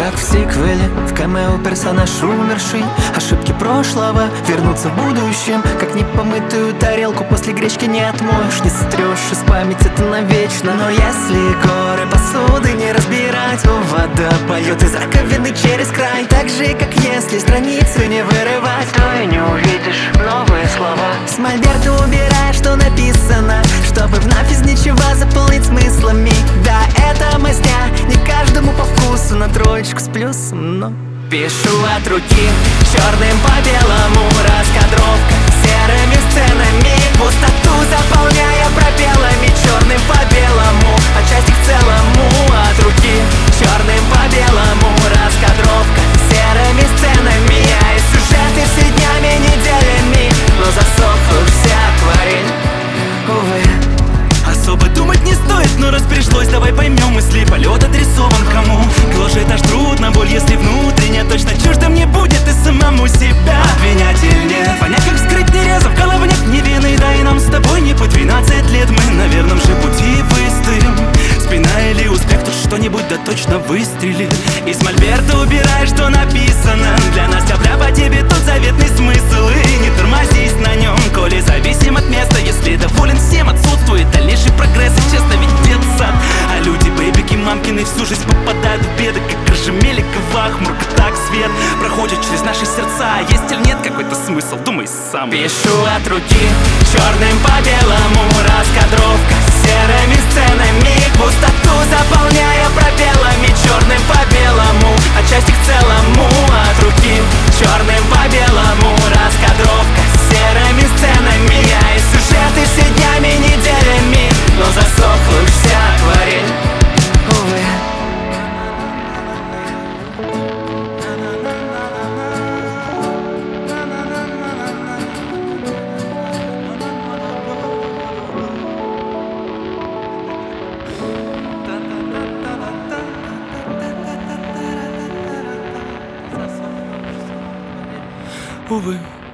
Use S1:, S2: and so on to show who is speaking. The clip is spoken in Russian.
S1: как в сиквеле, в камео персонаж умерший. Ошибки прошлого вернутся в будущем, как непомытую тарелку после гречки не отмоешь, не сотрешь из памяти ты навечно. Но если горы посуды не разбирать, то вода поет из раковины через край. Так же, как если страницы не вырывать, то и не увидишь новые слова. С мольберта убирай, что написано, чтобы вновь из ничего заполнить смыслами. Да, это мазня, не каждому по вкусу, на троечку с плюсом, но пишу от руки, черным по белому, раскадровка серыми сценами, пустоту заполняя пробелами, черным по белому, а часть к целому. От руки, черным по белому, раскадровка серыми сценами, а и сюжеты все днями, неделями, но засохла вся акварель, увы.
S2: Особо думать не стоит, но раз пришлось, давай поймем мысли. Полет адресован кому? Гложет аж трудно, боль, если внутренне точно чуждо мне будет и самому себя обвинять или нет. Понять, как вскрыть, не резав, в голове нет ни вины. Да и нам с тобой не по 12 лет, мы на верном же пути выстоим. Спина или успех, тут что-нибудь да точно выстрелит. Из мольберта убирай, что написано. Для нас тепля по тебе тот заветный смысл. И не тормозись на нем, коли зависим от места. Если доволен всем, отсутствует дальнейший прогресс. И честно, ведь детсад. А люди, бэйбики, мамкины всю жизнь попадают в беды, как крыжемели, квахмурка, так свет проходит через наши сердца. Есть или нет какой-то смысл, думай сам.
S1: Пишу от руки, черным по белому, раскадровка серыми сценами, пустоту заполняя пробелами, черным по белому, а часть к целому. От руки, черным по белому, раскадровка серыми сценами, а и сюжеты все днями, неделями, но засохла вся акварель, увы.
S2: Увы.